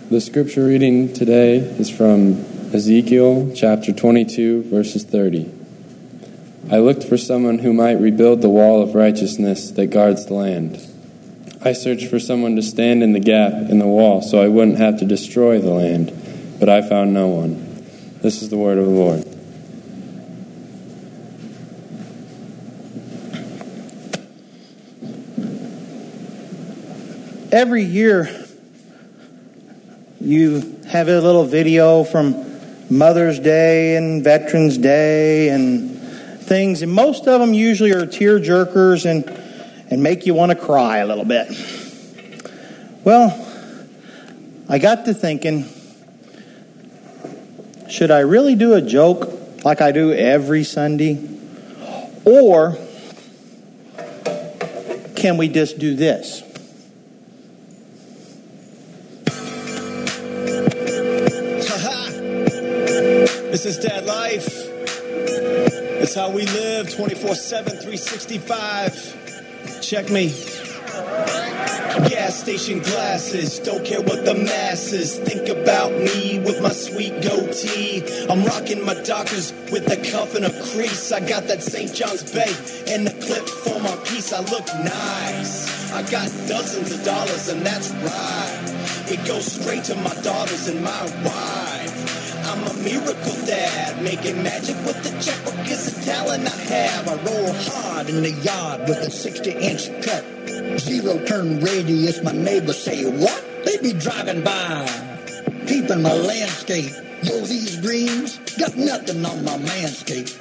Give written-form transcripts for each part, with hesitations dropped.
The scripture reading today is from Ezekiel chapter 22, verses 30. I looked for someone who might rebuild the wall of righteousness that guards the land. I searched for someone to stand in the gap in the wall so I wouldn't have to destroy the land, but I found no one. This is the word of the Lord. Every year, you have a little video from Mother's Day and Veterans Day and things, and most of them usually are tear jerkers and make you want to cry a little bit. Well, I got to thinking, should I really do a joke like I do every Sunday? Or can we just do this? This is Dad Life. It's how we live 24/7, 365. Check me. Gas station glasses, don't care what the masses think about me with my sweet goatee. I'm rocking my Dockers with the cuff and a crease. I got that St. John's Bay and the clip for my piece. I look nice. I got dozens of dollars and that's right. It goes straight to my daughters and my wife. I'm a miracle dad, making magic with the checkbook is the talent I have. I roll hard in the yard with a 60-inch cut. Zero turn radius, my neighbors say, what? They be driving by, peeping my landscape. Yo, these dreams got nothing on my manscape.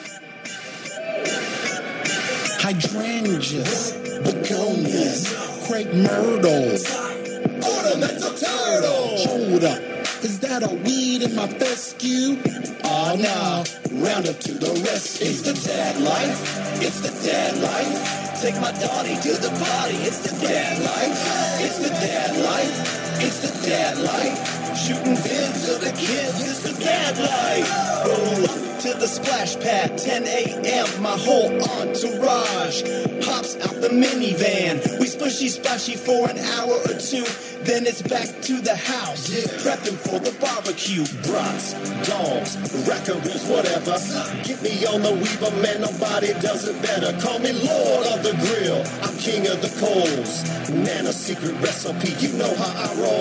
Hydrangeas, begonias, crepe myrtles, ornamental turtle. Hold up. Is that a weed in my fescue? Oh no, round up to the rescue. It's the dad life, it's the dad life. Take my Donnie to the party, it's the dad life. It's the dad life, it's the dad life. Shooting vids of the kids, it's the dad life. Roll up to the splash pad, 10 a.m. My whole entourage hops out the minivan. We splishy splashy for an hour or two. Then it's back to the house, prepping for the barbecue. Brats, dogs, rackaroos, whatever. Get me on the Weaver, man, nobody does it better. Call me Lord of the Grill, I'm king of the coals. Man, a secret recipe, you know how I roll.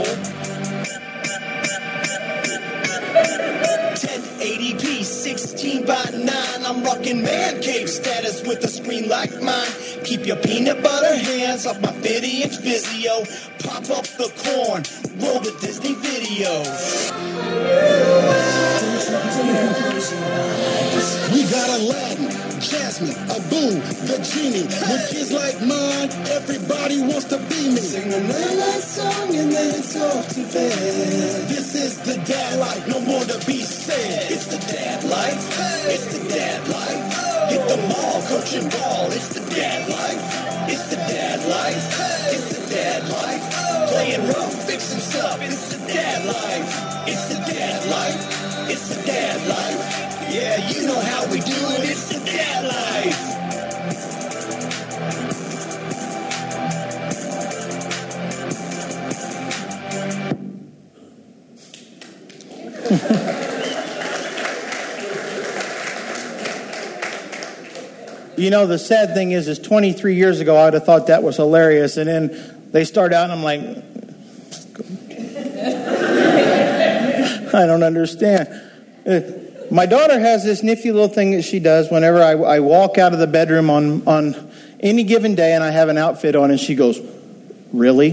1080p, 16 by 9. I'm rocking man cave status with a screen like mine. Keep your peanut butter hands off my 50-inch Vizio. Pop up the corn, roll the Disney video. We got Aladdin, Jasmine, Abu, the genie. With kids like mine, everybody wants to be me. Sing a night song and then it's off to bed. This is the dad life, no more to be said. It's the dad life, it's the dad life. Hit the mall, coaching ball, it's the dad life. It's the dad life, it's the dad life. Playing rough, fixing stuff, it's the dad life. It's the dad life, it's the dad life. Yeah, you know how we do it, it's the dad life. You know, the sad thing is 23 years ago, I would have thought that was hilarious. And then they start out, and I'm like, I don't understand. My daughter has this nifty little thing that she does whenever I walk out of the bedroom on any given day and I have an outfit on, and she goes, really?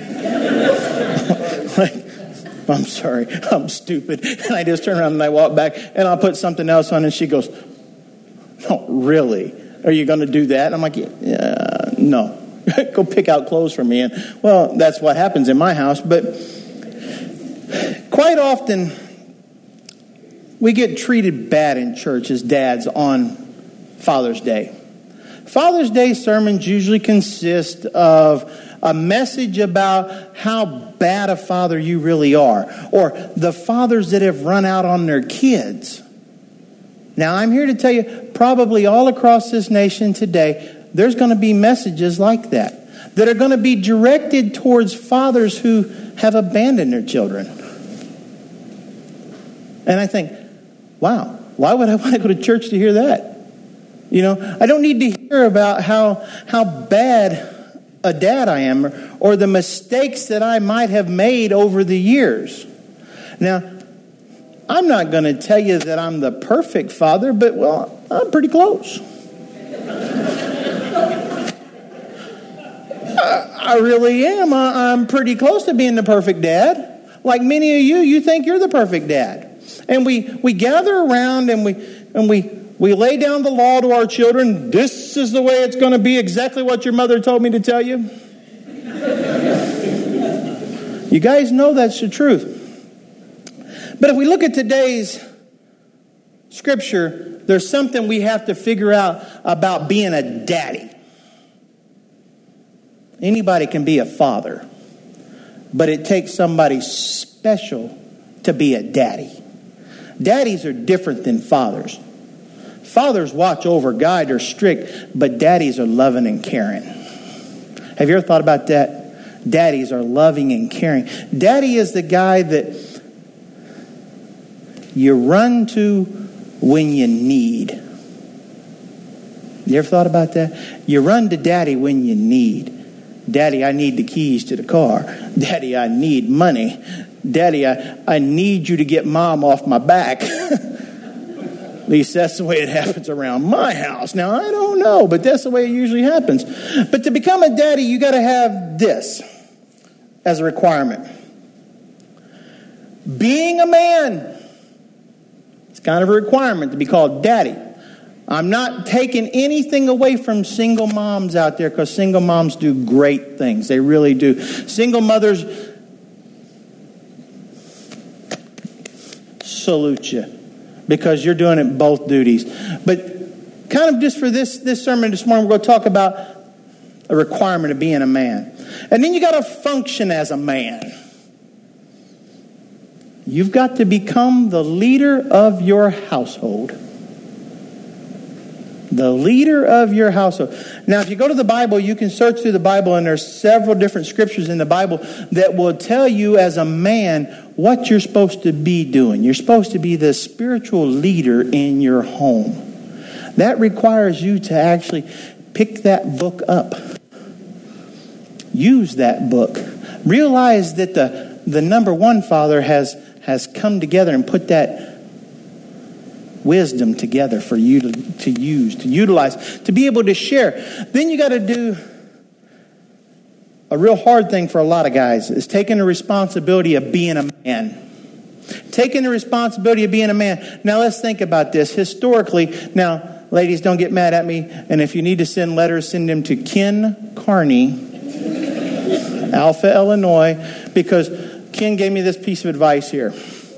Like, I'm sorry, I'm stupid. And I just turn around and I walk back and I'll put something else on, and she goes, no, really? Are you going to do that? And I'm like, yeah, no. Go pick out clothes for me. And, well, that's what happens in my house. But quite often, we get treated bad in church as dads on Father's Day. Father's Day sermons usually consist of a message about how bad a father you really are, or the fathers that have run out on their kids. Now, I'm here to tell you, probably all across this nation today, there's going to be messages like that. that are going to be directed towards fathers who have abandoned their children. And I think, wow, why would I want to go to church to hear that? You know, I don't need to hear about how bad a dad I am or the mistakes that I might have made over the years. Now, I'm not going to tell you that I'm the perfect father, but, well, I'm pretty close. I really am. I'm pretty close to being the perfect dad. Like many of you, you think you're the perfect dad. And we gather around and we lay down the law to our children. This is the way it's going to be, exactly what your mother told me to tell you. You guys know that's the truth. But if we look at today's scripture, there's something we have to figure out about being a daddy. Anybody can be a father, but it takes somebody special to be a daddy. Daddies are different than fathers. Fathers watch over, guide, or strict, but daddies are loving and caring. Have you ever thought about that? Daddies are loving and caring. Daddy is the guy that you run to when you need. You ever thought about that? You run to daddy when you need. Daddy, I need the keys to the car. Daddy, I need money. Daddy, I need you to get mom off my back. At least that's the way it happens around my house. Now, I don't know, but that's the way it usually happens. But to become a daddy, you got to have this as a requirement. Being a man. It's kind of a requirement to be called daddy. I'm not taking anything away from single moms out there, because single moms do great things. They really do. Single mothers, salute you, because you're doing it both duties. But kind of just for this sermon this morning, we're going to talk about a requirement of being a man. And then you got to function as a man. You've got to become the leader of your household. The leader of your household. Now, if you go to the Bible, you can search through the Bible, and there's several different scriptures in the Bible that will tell you as a man what you're supposed to be doing. You're supposed to be the spiritual leader in your home. That requires you to actually pick that book up. Use that book. Realize that the number one Father has come together and put that wisdom together for you to use, to utilize, to be able to share. Then you got to do a real hard thing for a lot of guys, is taking the responsibility of being a man. Taking the responsibility of being a man. Now let's think about this. Historically, now ladies, don't get mad at me, and if you need to send letters, send them to Ken Carney, Alpha, Illinois, because Ken gave me this piece of advice here.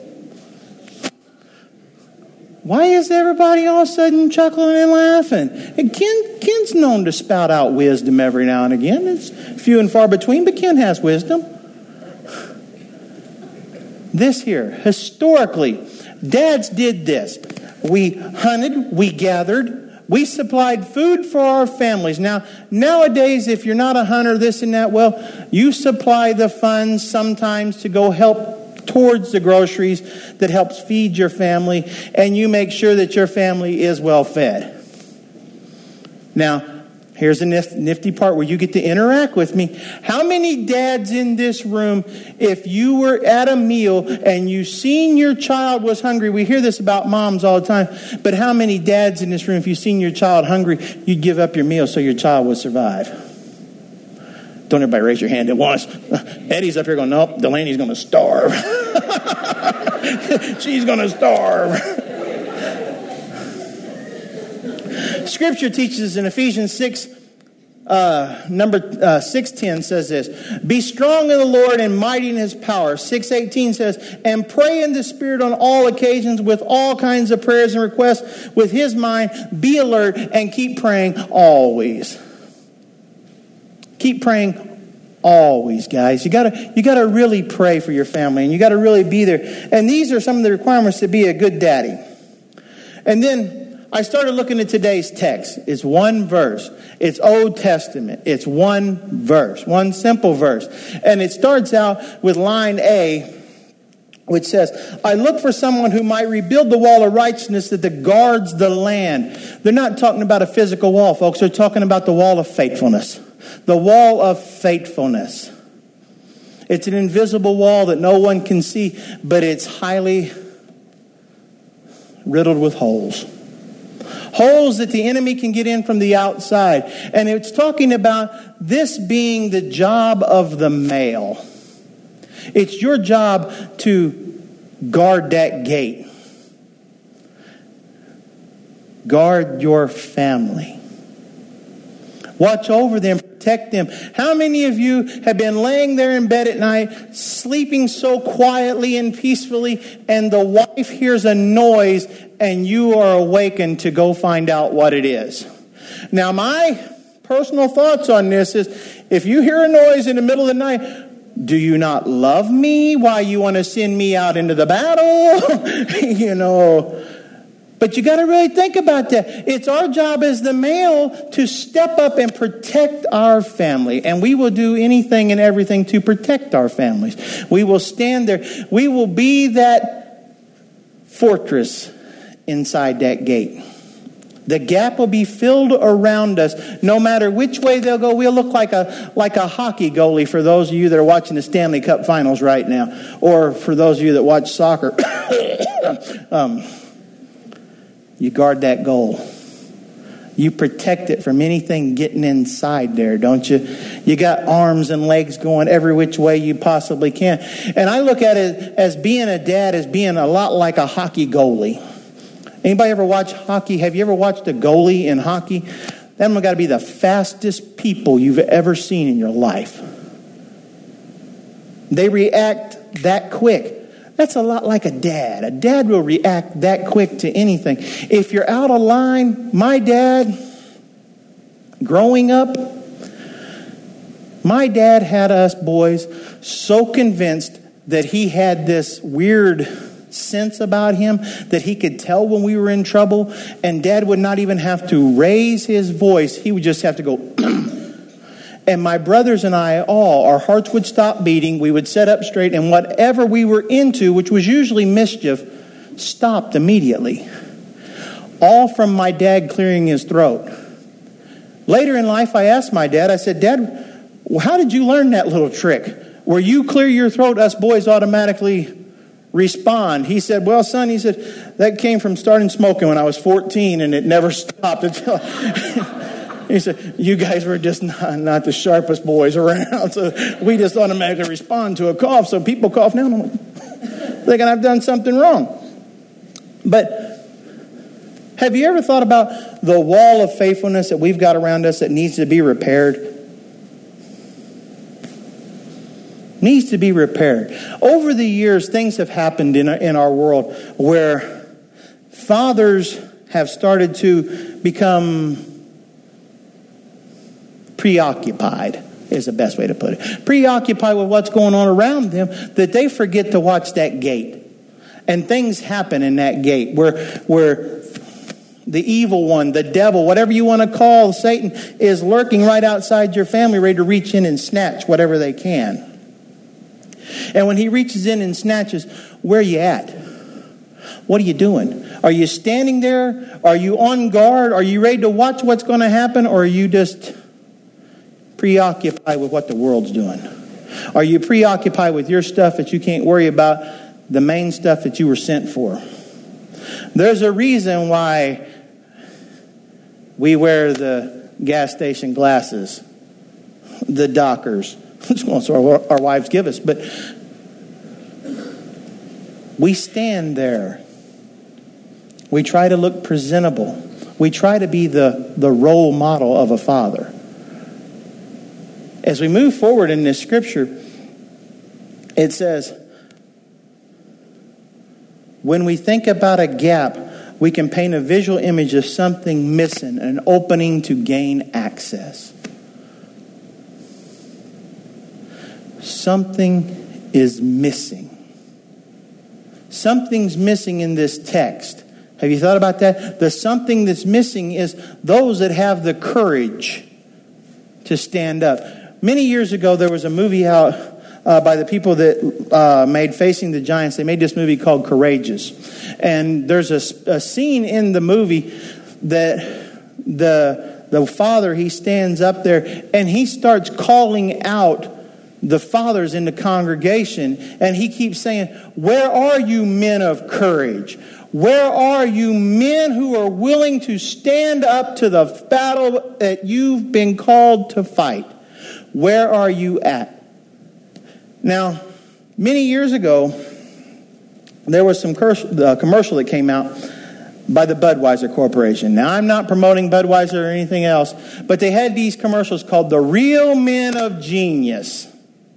Why is everybody all of a sudden chuckling and laughing? And Ken's known to spout out wisdom every now and again. It's few and far between, but Ken has wisdom. This here, historically, dads did this. We hunted, we gathered, we supplied food for our families. Now, nowadays, if you're not a hunter, this and that, well, you supply the funds sometimes to go help towards the groceries that helps feed your family, and you make sure that your family is well fed. Now, here's a nifty part where you get to interact with me. How many dads in this room, if you were at a meal and you seen your child was hungry, we hear this about moms all the time, but how many dads in this room, if you seen your child hungry, you'd give up your meal so your child would survive? Don't everybody raise your hand at once. Eddie's up here going, nope, Delaney's going to starve. She's going to starve. Scripture teaches in Ephesians 6, number 6:10 says this: be strong in the Lord and mighty in his power. 6:18 says, and pray in the Spirit on all occasions with all kinds of prayers and requests with his mind. Be alert and keep praying always. Keep praying always, guys. You gotta really pray for your family, and you gotta really be there. And these are some of the requirements to be a good daddy. And then I started looking at today's text. It's one verse. It's Old Testament. It's one verse, one simple verse. And it starts out with line A, which says, I look for someone who might rebuild the wall of righteousness that guards the land. They're not talking about a physical wall, folks. They're talking about the wall of faithfulness. The wall of faithfulness. It's an invisible wall that no one can see, but it's highly riddled with holes. Holes that the enemy can get in from the outside. And it's talking about this being the job of the male. It's your job to guard that gate. Guard your family. Watch over them, protect them. How many of you have been laying there in bed at night, sleeping so quietly and peacefully, and the wife hears a noise and you are awakened to go find out what it is? Now, my personal thoughts on this is, if you hear a noise in the middle of the night, do you not love me? Why you want to send me out into the battle? But you got to really think about that. It's our job as the male to step up and protect our family. And we will do anything and everything to protect our families. We will stand there. We will be that fortress inside that gate. The gap will be filled around us. No matter which way they'll go, we'll look like a hockey goalie for those of you that are watching the Stanley Cup Finals right now. Or for those of you that watch soccer. You guard that goal. You protect it from anything getting inside there, don't you? You got arms and legs going every which way you possibly can. And I look at it as being a dad as being a lot like a hockey goalie. Anybody ever watch hockey? Have you ever watched a goalie in hockey? Them have got to be the fastest people you've ever seen in your life. They react that quick. That's a lot like a dad. A dad will react that quick to anything. If you're out of line, my dad, growing up, my dad had us boys so convinced that he had this weird sense about him that he could tell when we were in trouble, and Dad would not even have to raise his voice. He would just have to go and my brothers and I our hearts would stop beating. We would sit up straight, and whatever we were into, which was usually mischief, stopped immediately. All from my dad clearing his throat. Later in life, I asked my dad, I said, Dad, how did you learn that little trick? Where you clear your throat, us boys automatically respond. He said, well, son, he said, that came from starting smoking when I was 14, and it never stopped until... He said, you guys were just not the sharpest boys around, so we just automatically respond to a cough. So people cough now, thinking I've done something wrong. But have you ever thought about the wall of faithfulness that we've got around us that needs to be repaired? Needs to be repaired. Over the years, things have happened in our world where fathers have started to become preoccupied, is the best way to put it. Preoccupied with what's going on around them, that they forget to watch that gate. And things happen in that gate where the evil one, the devil, whatever you want to call Satan, is lurking right outside your family, ready to reach in and snatch whatever they can. And when he reaches in and snatches, where are you at? What are you doing? Are you standing there? Are you on guard? Are you ready to watch what's going to happen? Or are you just preoccupied with what the world's doing? Are you preoccupied with your stuff that you can't worry about the main stuff that you were sent for? There's a reason why we wear the gas station glasses, the Dockers. So our wives give us, but we stand there. We try to look presentable. We try to be the role model of a father. As we move forward in this scripture, it says, when we think about a gap, we can paint a visual image of something missing, an opening to gain access. Something is missing. Something's missing in this text Have you thought about that? The something that's missing is those that have the courage to stand up. Many years ago, there was a movie out by the people that made Facing the Giants. They made this movie called Courageous. And there's a scene in the movie that the father, he stands up there and he starts calling out the fathers in the congregation. And he keeps saying, "Where are you men of courage? Where are you men who are willing to stand up to the battle that you've been called to fight? Where are you at?" Now, many years ago, there was some commercial that came out by the Budweiser Corporation. Now, I'm not promoting Budweiser or anything else, but they had these commercials called The Real Men of Genius.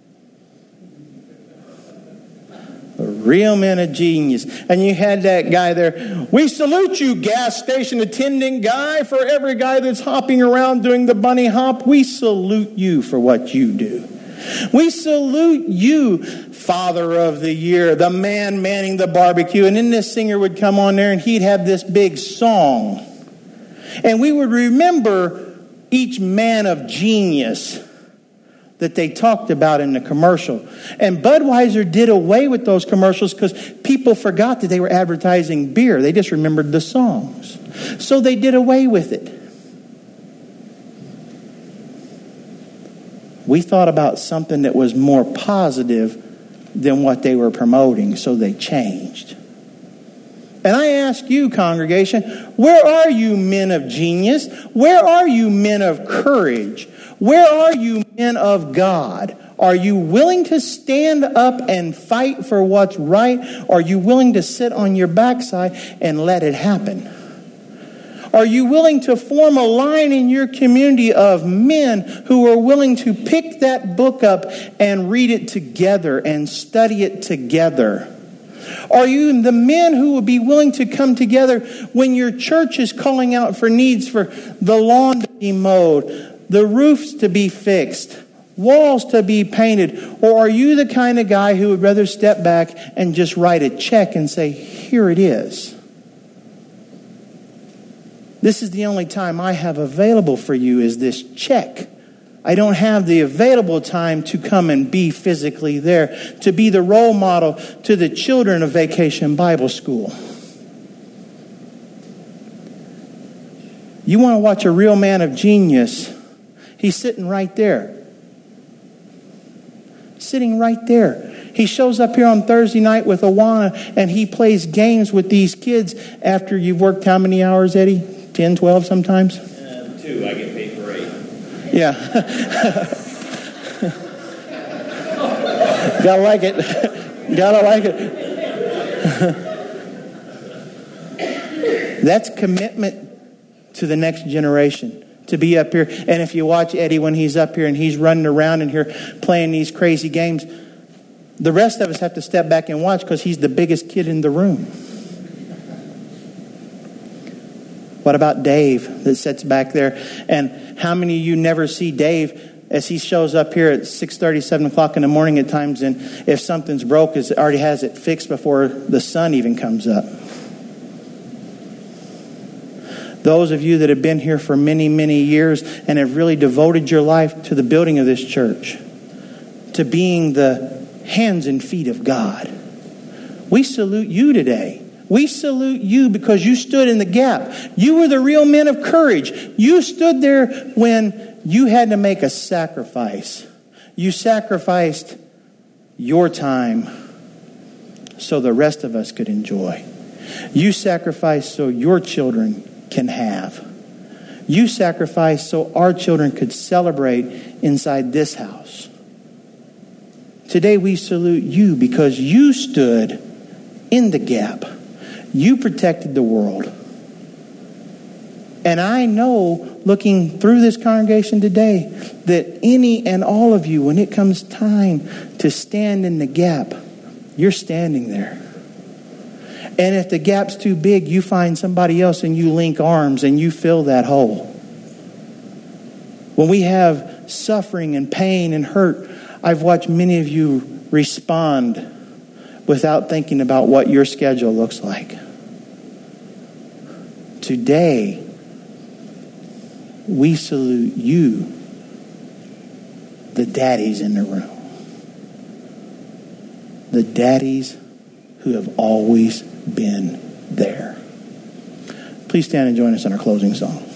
The Real Men of Genius. And you had that guy there. "We salute you, gas station attendant guy, for every guy that's hopping around doing the bunny hop. We salute you for what you do. We salute you, Father of the Year, the man manning the barbecue." And then this singer would come on there and he'd have this big song. And we would remember each man of genius that they talked about in the commercial. And Budweiser did away with those commercials because people forgot that they were advertising beer. They just remembered the songs. So they did away with it. We thought about something that was more positive than what they were promoting, so they changed. And I ask you, congregation, where are you men of genius? Where are you men of courage? Where are you men of God? Are you willing to stand up and fight for what's right? Are you willing to sit on your backside and let it happen? Are you willing to form a line in your community of men who are willing to pick that book up and read it together and study it together? Are you the men who will be willing to come together when your church is calling out for needs for the lawn to be mowed, the roofs to be fixed, walls to be painted? Or are you the kind of guy who would rather step back and just write a check and say, "Here it is. This is the only time I have available for you is this check. I don't have the available time to come and be physically there, to be the role model to the children of Vacation Bible School." You want to watch a real man of genius? He's sitting right there. Sitting right there. He shows up here on Thursday night with Awana and he plays games with these kids after you've worked how many hours, Eddie? 10, 12 sometimes? 2. I get paid for 8. Yeah. Gotta like it. Gotta like it. That's commitment to the next generation. To be up here. And if you watch Eddie when he's up here and he's running around in here playing these crazy games, the rest of us have to step back and watch because he's the biggest kid in the room. What about Dave that sits back there? And how many of you never see Dave as he shows up here at 6:30, 7 o'clock in the morning at times, and if something's broke, it already has it fixed before the sun even comes up? Those of you that have been here for many, many years and have really devoted your life to the building of this church, to being the hands and feet of God, we salute you today. We salute you because you stood in the gap. You were the real men of courage. You stood there when you had to make a sacrifice. You sacrificed your time so the rest of us could enjoy. You sacrificed so your children can have. You sacrificed so our children could celebrate inside this house. Today we salute you because you stood in the gap. You protected the world. And I know, looking through this congregation today, that any and all of you, when it comes time to stand in the gap, you're standing there. And if the gap's too big, you find somebody else and you link arms and you fill that hole. When we have suffering and pain and hurt, I've watched many of you respond without thinking about what your schedule looks like. today, we salute you, the daddies in the room. The daddies who have always been there. Please stand and join us in our closing song.